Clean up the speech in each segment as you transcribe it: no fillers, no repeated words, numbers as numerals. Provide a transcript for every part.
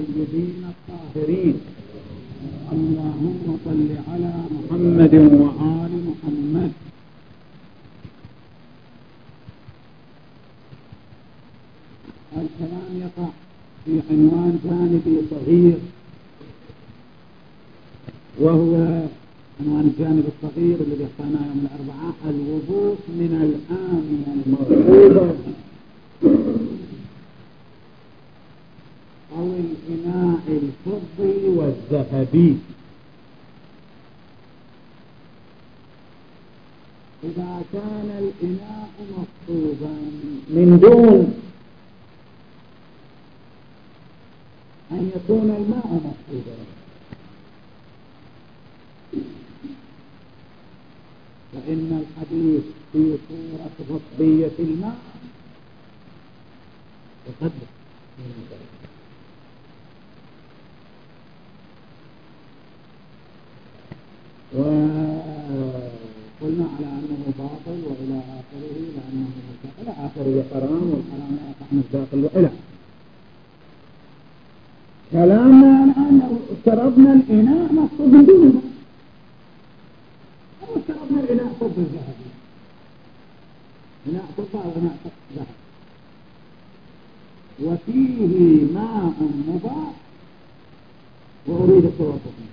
الطيبين الطاهرين. اللهم صل على محمد وآل محمد. الكلام يقع في عنوان جانبي صغير، وهو عنوان الجانب الصغير الذي اخترناه يوم الأربعاء: الوضوء من الآنية المغلوبة أو الإناء الفضي والذهبي. إذا كان الإناء مقصوبا من دون أن يكون الماء مقصوبا، فإن الحديث في صورة غطبية الماء يقدم. وقلنا على أنه باطل وإلى آخره، لأنه إلى آخره حرام، والحرام لا يقع مصداقا وإلى. كلامنا الآن لو افترضنا الإناء مقصود من دون الماء، أو افترضنا الإناء فضة ذهبي، إناء فضة أو إناء ذهب، وفيه ماء مباح وأريد توقفه،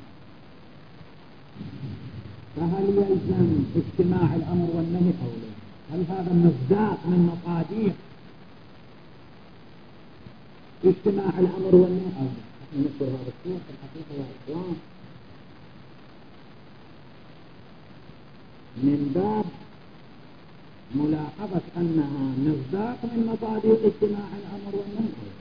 فهل يلزم اجتماع الأمر والنهي أو لا؟ هل هذا مصداق من مقادير اجتماع الأمر والنهي أو لا؟ نحن نذكر هذا الشيء في الحقيقة يا إخوان من باب ملاحظة أنها مصداق من مقادير اجتماع الأمر والنهي أو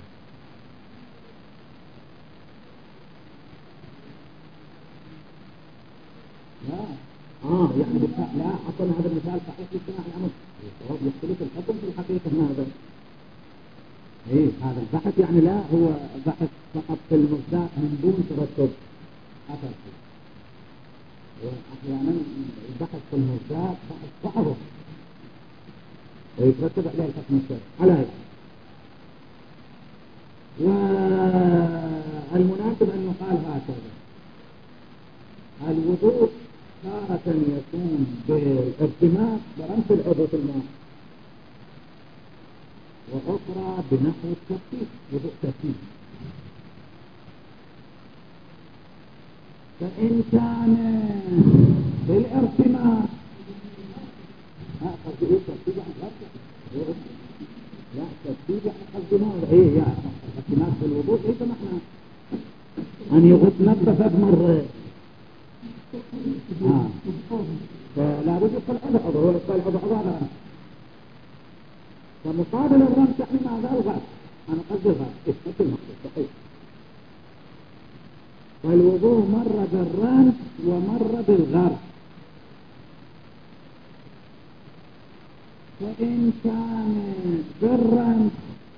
لا؟ يعني لا أصلا هذا المثال صحيح في اجتماع الأمر، يختلف الحكم في الحقيقة هذا. هذا البحث يعني لا هو بحث فقط في المصداق من دون ترتب أثر فيه. وأحيانا البحث في المصداق بحث صعب ويترتب عليه الحكم الشرعي على هذا. والمناسب أن يقال هكذا: الوضوء تارة يكون بالارتماس برمس العضو في الماء، وأخرى بنحو الترتيب، وضوء ترتيب. فإن كان بالارتماس لا ترتيب يعني قصدنا يعني الارتماس في الوضوء سمحنا أن يغط نفسه بمرة، فلا بد يدخل عضو هو يدخل عضو هذا. فمقابل الرمس يعني ماذا؟ الغرب. أنا قصدي الغرب إثبت المقصود صحيح. فالوضوء مر بالرمس ومر بالغرب. فإن كان بالرمس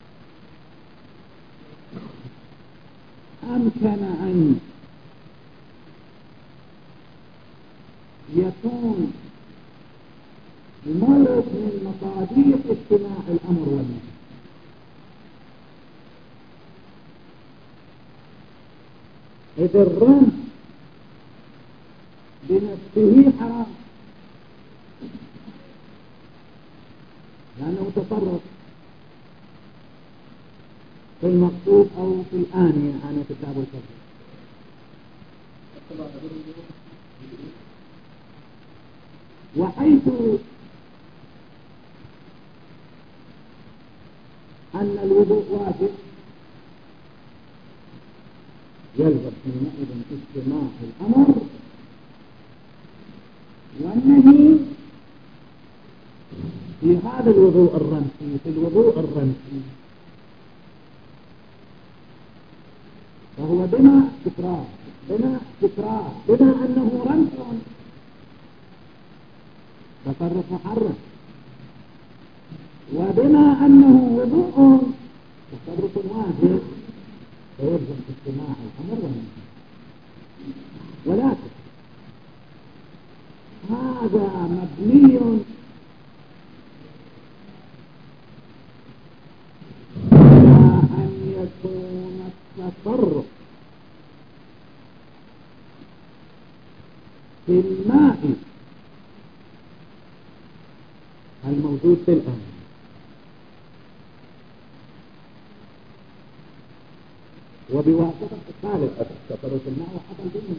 أمكن أن يكون الموت من مقادير اجتماع الأمر والنهي. إذ الرمس بنفسه حرام لأنه تصرف في المقصود أو في الآنية عن كتاب الفضل. وحيث أن الوضوء واجب يلزم حينئذ اجتماع الأمر والنهي في هذا الوضوء الرمسي. في الوضوء الرمسي فهو بما تكرار بما أنه رمس تصرف محرم، وبما أنه وضوء تصرف واجب فيلزم اجتماع الأمر والنهي. ولكن هذا مبني على أن يكون التصرف في الماء الموجود في الآن وبواسطة إدخال الأثر تصرف الماء وحصل به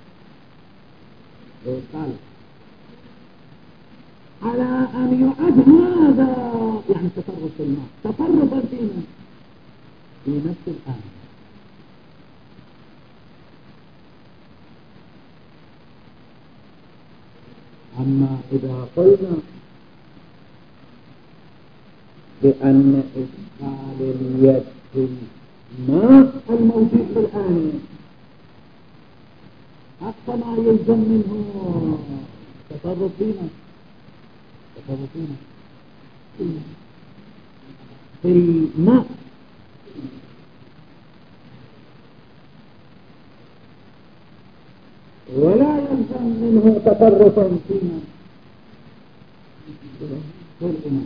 إدخال على أن يعد هذا يعني تصرف في الماء تصرفا فينا في نفس الآن. أما إذا قلنا بأن إدخال اليد في الماء الموجود في الآن أقصى ما يلزم منه تصرف فينا في الماء ولا يلزم منه تصرفا فينا في الإناء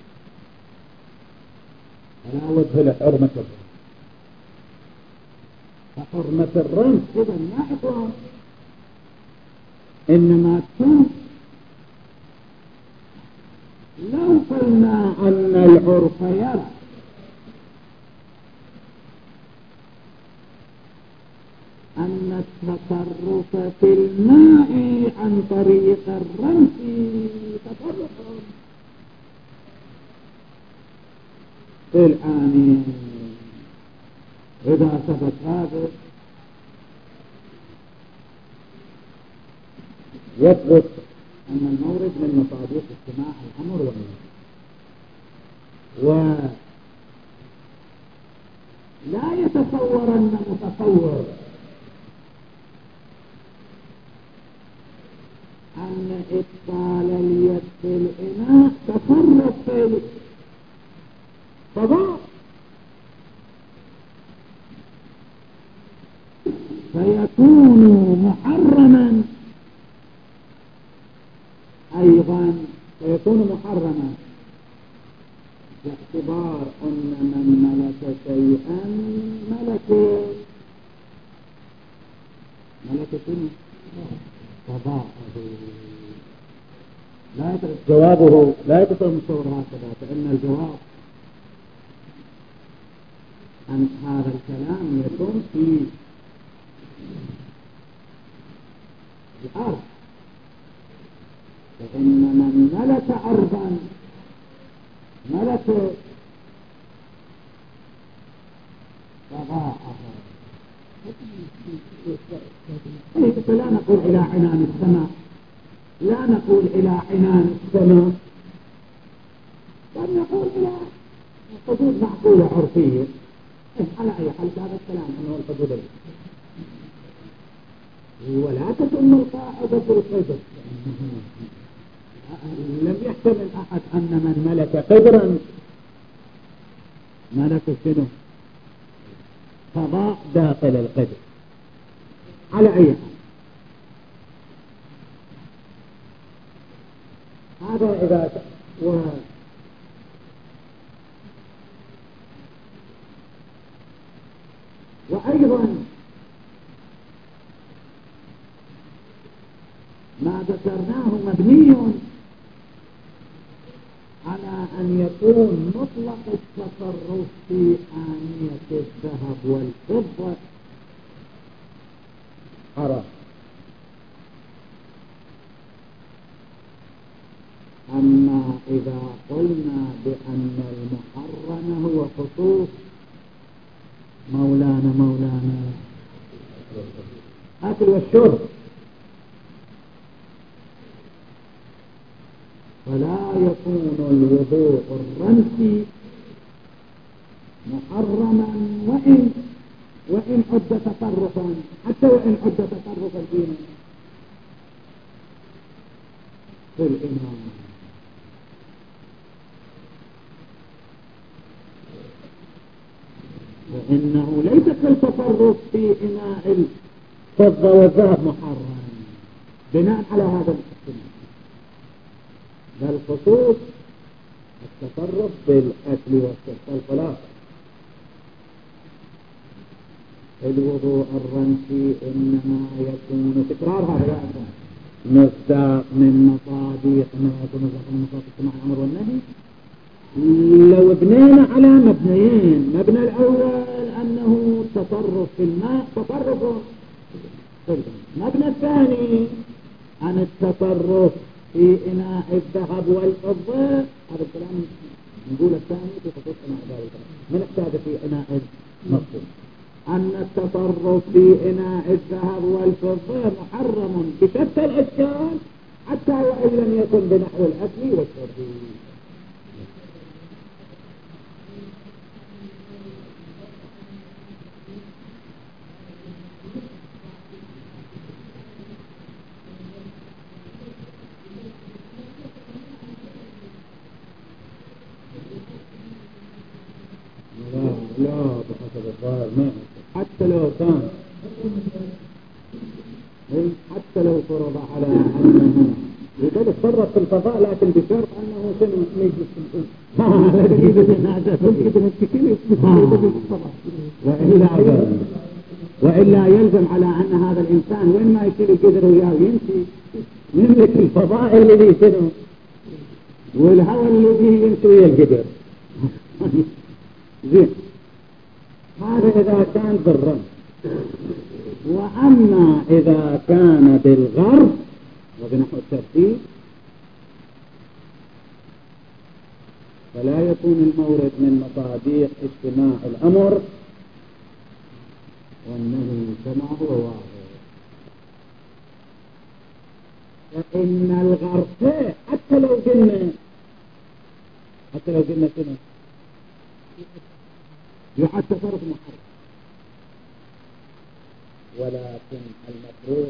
فلا وجه لحرمة الرمز. فحرمة الرمز إذا يا إخوان إنما تكون لو قلنا أن العرف يرى أن التصرف في الماء عن طريق الرمز تصرف في الآن إذا ثبت هذا يثبت أن المورد من مصادق اجتماع الأمر والنهي ولا يتصورن متصور أن إدخال اليد في الإناء تصرف في فضاء فيكون محرما أيضا فيكون محرما باعتبار أن من ملك شيئا ملك شنو فضاءه جوابه لا يتصور مصور هكذا فإن الجواب عن هذا الكلام يكون في الأرض فإن من ملك أرضا ملك فضاءه لا نقول إلى عنان السماء لا نقول إلى عنان السماء بل نقول إلى حدود معقولة عرفية على أي حال هذا الكلام أنه الحدود ولا تتم القاعدة في القدر لم يحتمل أحد أن من ملك قدرا ملك شنو فضاء داخل القدر على أي حال هذا إذا وأيضا ما ذكرناه مبني على أن يكون مطلق التصرف في آنية الذهب والفضة حرام أما إذا قلنا بأن المحرم هو خصوص مولانا أكل والشرب فلا يكون الوضوء الرمسي محرما وإن عد تصرفا حتى وإن عد تصرفا في الإمام وإنه ليس كالتصرف في إناء الفضة والذهب محرم بناء على هذا الاحتمال بل خصوص التصرف بالأكل والشرب والخلاص الوضوء الرمسي إنما يكون تكرار هذا مصداق من مصادق ما يكون مصداق من مصادق مع الأمر والنهي. لو بنينا على مبنيين، مبنى الأول أنه تصرف في الماء تصرفه، مبنى الثاني عن التصرف في إناء الذهب والفضة. هذا الكلام نقول الثاني في خصوص إناء ذلك من احتاج في إناء المصدر. أن التصرف في إناء الذهب والفضة محرم بشتى الأشكال حتى وإن لم يكن بنحو الأكل والشرب. لا بحسب الظاهر ما حتى لو كان حتى لو فرض على أنه يقول تصرف في الفضاء لكن بشرط أنه وإلا يلزم على أن هذا الإنسان وين ما يصير يقدر وياه يمشي يملك الفضاء الذي يسنه والهواء الذي يمشي ويا القدر. زين، هذا إذا كان بالرمز. وأما إذا كان بالغرب وبنحو الترتيب فلا يكون المورد من مصادق اجتماع الأمر والنهي كما هو واضح. فإن الغرب حتى لو قلنا شنو يعد تصرف محرم، ولكن المفروض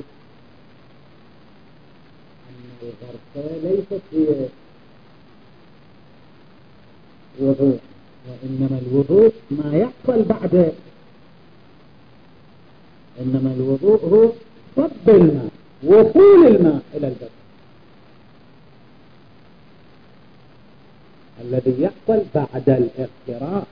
أن الغرفة ليست هي وضوء، وإنما الوضوء ما يحصل بعد، إنما الوضوء هو صب الماء، وصول الماء إلى البدن الذي يحصل بعد الاغتراف.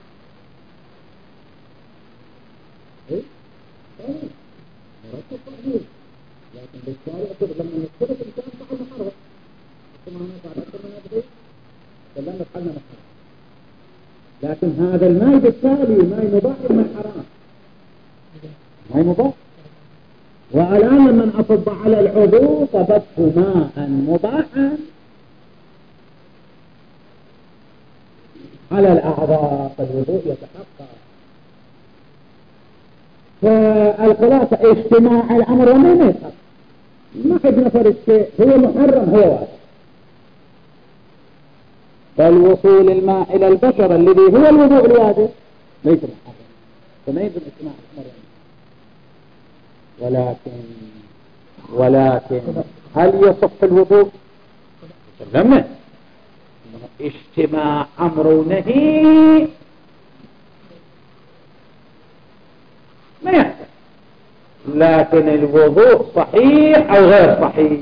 مرتب صحيح، لكن بالتالي لما نختلف الإنسان فعل محرم ثم بعد أكثر من هذا فلا نفعلنا محرم، لكن هذا الماء بالتالي ماء مباح من حرام، ماء مباح. والآن لما أصب على العضو صبته ماء مباحا على الأعضاء فالوضوء يتحقق. فالخلاصة اجتماع الأمر وما يتحقق، ما حد نفر الشيء هو محرم هو واجب. فالوصول الماء إلى البشر الذي هو الوضوء الواجب ليس محرم، فما يجب اجتماع الأمر. ولكن هل يصح الوضوء؟ سلمنا اجتماع أمر ونهي ما يحتاج، لكن الوضوء صحيح أو غير صحيح.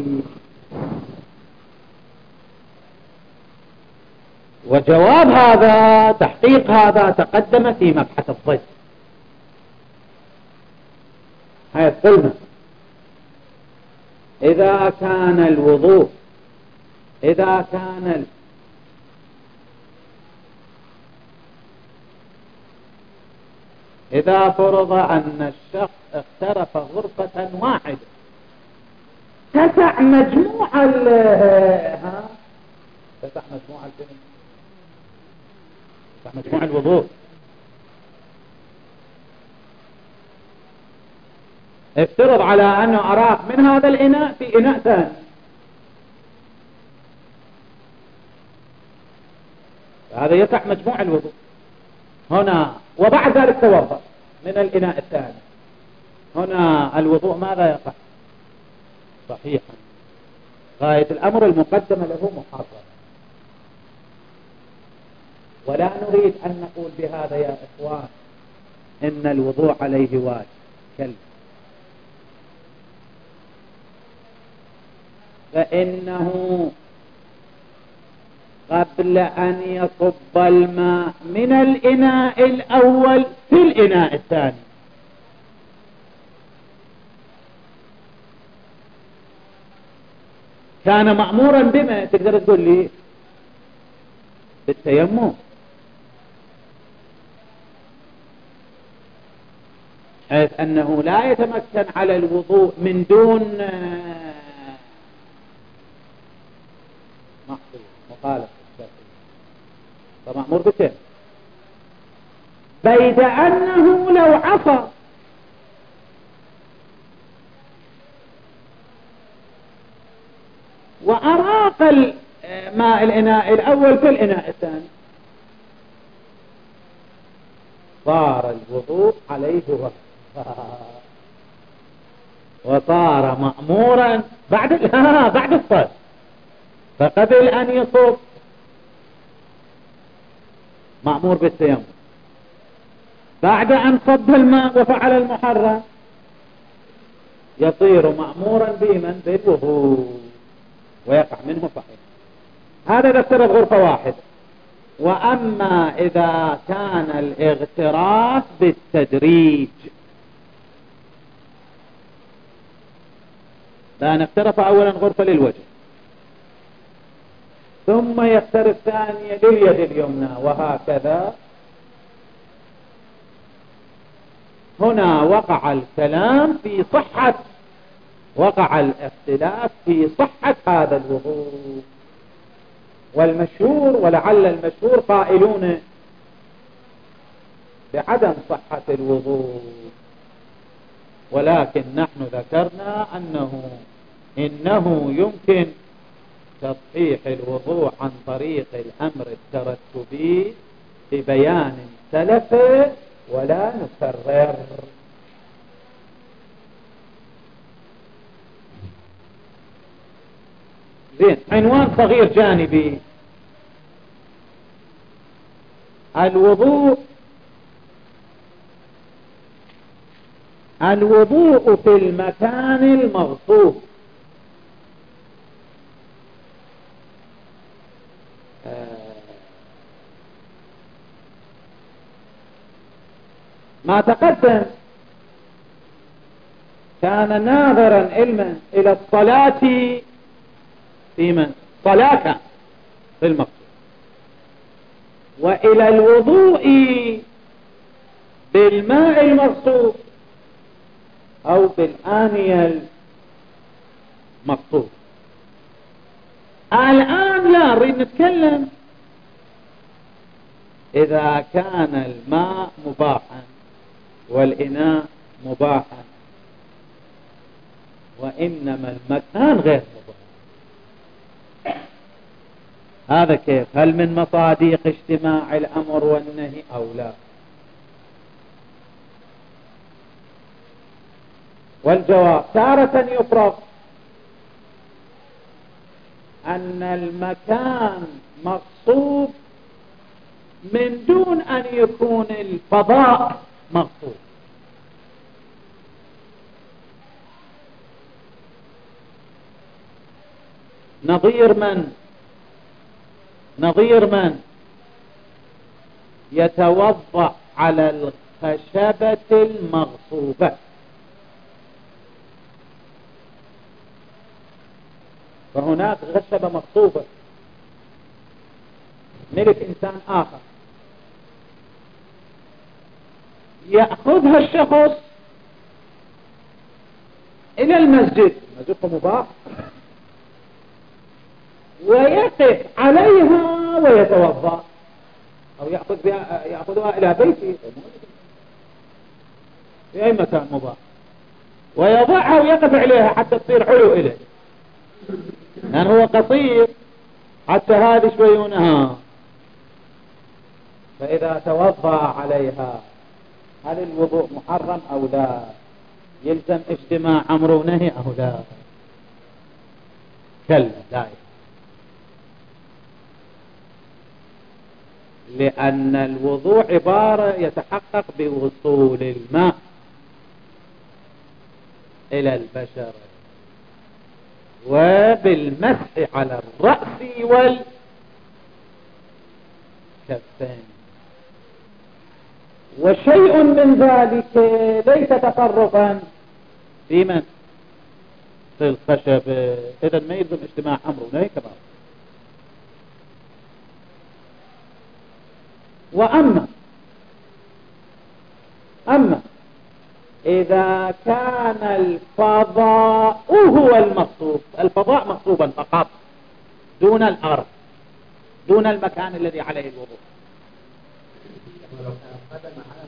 وجواب هذا تحقيق هذا تقدم في مبحث الضج. هيا قلنا إذا كان الوضوء إذا فرض أن الشخص اقترف غرفة واحدة تسع مجموع الوضوء، افترض على أنه أراق من هذا الإناء في إناء ثاني، هذا يسع مجموع الوضوء هنا، وبعد ذلك توضأ من الإناء الثاني، هنا الوضوء ماذا يقع؟ صحيحا. غاية الأمر المقدم له محرم، ولا نريد أن نقول بهذا يا إخوان إن الوضوء عليه واجب كلا، فإنه قبل أن يصب الماء من الإناء الأول في الإناء الثاني كان مأمورا بما تقدر تقول لي بالتيمم، حيث أنه لا يتمكن على الوضوء من دون مخالف فمأمور بالتيمم، بيد أنه لو عصى وأراق ماء الإناء الأول في الإناء الثاني صار الوضوء عليه وصار مأمورا بعد الصلاة، فقبل أن يصب مأمور بالتيمم، بعد أن صب الماء وفعل المحرم يصير مأمورا بمن بالوضوء ويقع منه صحيح. هذا إذا افترض غرفة واحدة. وأما إذا كان الاغتراف بالتدريج، لا نفترض أولا غرفة للوجه ثم يفترض ثانية لليد اليمنى وهكذا، هنا وقع الكلام في صحة، وقع الاختلاف في صحة هذا الوضوء. والمشهور ولعل المشهور قائلون بعدم صحة الوضوء، ولكن نحن ذكرنا إنه يمكن تصحيح الوضوء عن طريق الأمر الترتبي ببيان سلفي ولا نكرر. زين، عنوان صغير جانبي: الوضوء في المكان المغصوب. ما تقدم كان ناظرا علما إلى الصلاة في من صلاة في المقصود، وإلى الوضوء بالماء المغصوب أو بالآنية المغصوب. الآن لا نريد نتكلم إذا كان الماء مباحا والإناء مباحا وإنما المكان غير مباح، هذا كيف؟ هل من مصادق اجتماع الأمر والنهي أو لا؟ والجواب: تارة يفرض أن المكان مغصوب من دون أن يكون الفضاء مغصوب. نظير من يتوضأ على الخشبة المغصوبة، فهناك خشبة مغصوبة ملك إنسان آخر، يأخذها الشخص إلى المسجد مباح ويقف عليها ويتوضأ، أو يأخذها إلى بيته في أي مكان مباح ويضعها ويقف عليها حتى تصير علو إليه، لأن هو قصير حتى هذه شويونها. فإذا توضأ عليها هل الوضوء محرم أو لا؟ يلزم اجتماع أمر ونهي أو لا؟ كلا لا، لأن الوضوء عبارة يتحقق بوصول الماء إلى البشر وبالمسح على الرأس والكفين، وشيء من ذلك ليس تصرفا في من؟ الخشب، إذا ما يلزم اجتماع أمر ونهي كبار. أما إذا كان الفضاء هو المقصود، الفضاء مقصوبا فقط دون الأرض، دون المكان الذي عليه الوضوء. ولو كان قدم على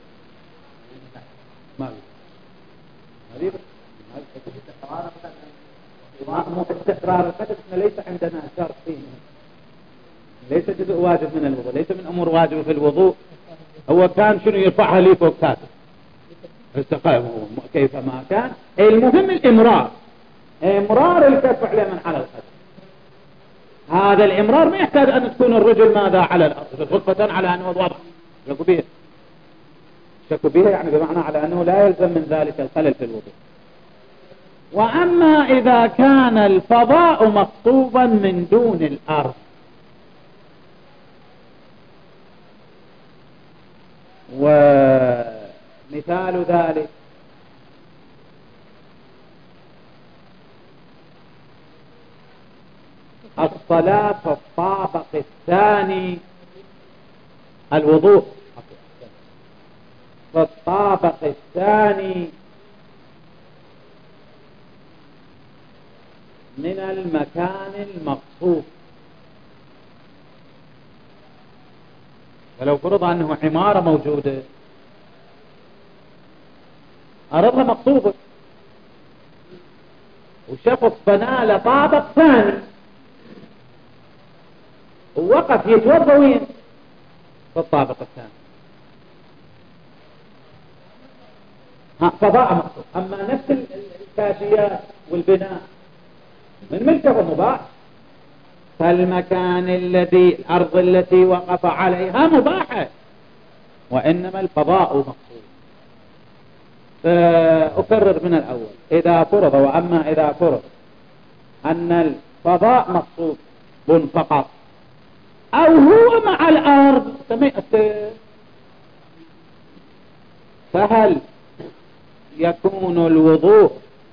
استقرار القدم ليس عندنا شرط فيه، ليس جزء واجب من الوضوء، ليس من أمور واجبة في الوضوء. هو كان شنو يرفعها لي فوق كاتب استقام كيفما كان، المهم الإمرار، إمرار الكف على من على القدم. هذا الإمرار ما يحتاج أن تكون الرجل ماذا على الأرض غرفة على أنه الوضع شكوا بها يعني بمعنى على أنه لا يلزم من ذلك الخلل في الوضوء. وأما إذا كان الفضاء مقصوبا من دون الأرض، ومثال ذلك الصلاة في الطابق الثاني، الوضوء في الطابق الثاني من المكان المقصود. فلو فرض أنه عمارة موجودة أرضها مقصوبة، وشخص بنى له طابق ثاني ووقف يتوضا وين في الطابق الثاني، فضاء مقصود. أما نفس الكاشيات والبناء من ملكه مباح، فالمكان الأرض التي وقف عليها مباحة، وإنما الفضاء مقصود. أكرر من الأول، إذا فرض وأما إذا فرض أن الفضاء مقصود فقط أو هو مع الأرض فهل يكون الوضوء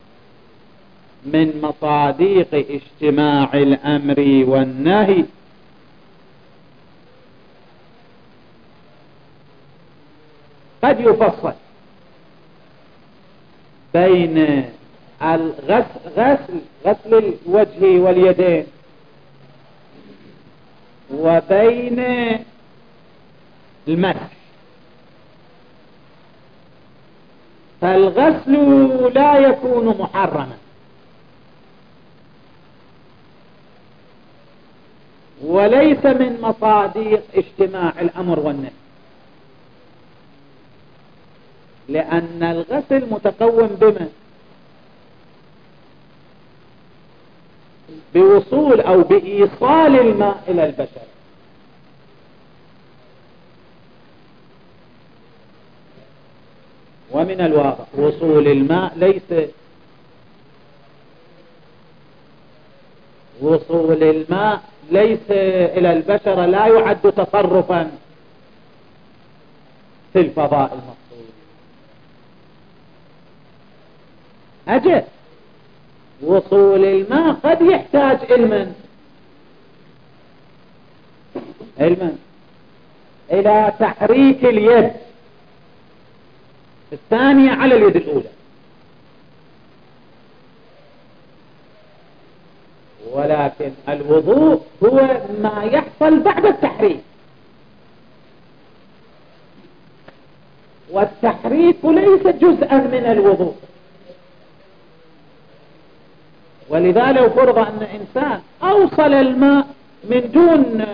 من مصاديق اجتماع الأمر والنهي؟ قد يفصل بين غسل الوجه واليدين وبين المسح. فالغسل لا يكون محرما، وليس من مصاديق اجتماع الأمر والنهي، لأن الغسل متقوم بما بوصول أو بإيصال الماء إلى البشر، ومن الواضح وصول الماء ليس إلى البشر لا يعد تصرفا في الفضاء المقصود. أجل وصول الماء قد يحتاج علما إلى تحريك اليد الثانية على اليد الأولى، ولكن الوضوء هو ما يحصل بعد التحريك، والتحريك ليس جزءا من الوضوء. ولذا لو فرض أن إنسان أوصل الماء من دون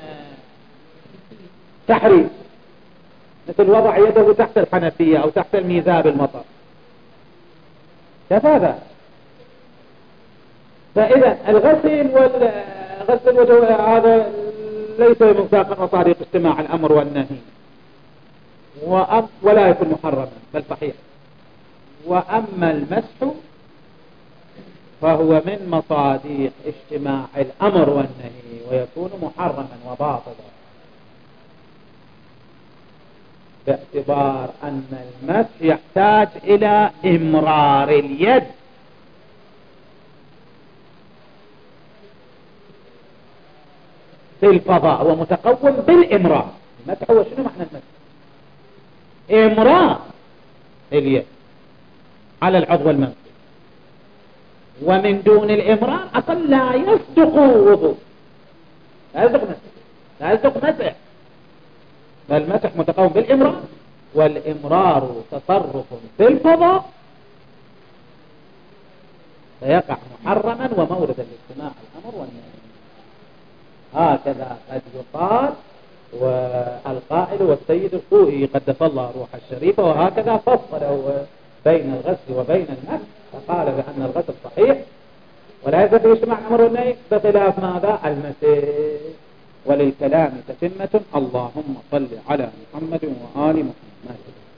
تحريك، مثل وضع يده تحت الحنفية أو تحت الميزاب المطر، كفى ذلك. فإذا الغسل الوجه هذا ليس من ساق مصادق اجتماع الأمر والنهي، ولا يكون محرما بل صحيح. وأما المسح فهو من مصادق اجتماع الأمر والنهي ويكون محرما وباطلا، باعتبار أن المسح يحتاج إلى إمرار اليد في الفضاء هو متقوم بالإمرار. المسح هو شنو معنى المسح؟ إمرار اليد على العضو الممسوح، ومن دون الإمرار أصلا لا يصدق وضوء، لا يصدق مسح، لا يصدق مسح، بل مسح متقوم بالإمرار، والإمرار تصرف في الفضاء فيقع محرما ومورد الاجتماع الأمر والنهي. هكذا قد يقال والقائل والسيد الخوئي قدس الله روح الشريفة، وهكذا فصل بين الغسل وبين المسح فقال بأن الغسل صحيح ولا يزال اجتماع الأمر والنهي بخلاف ماذا؟ المسح. وللكلام تتمة. اللهم صل على محمد وآل محمد.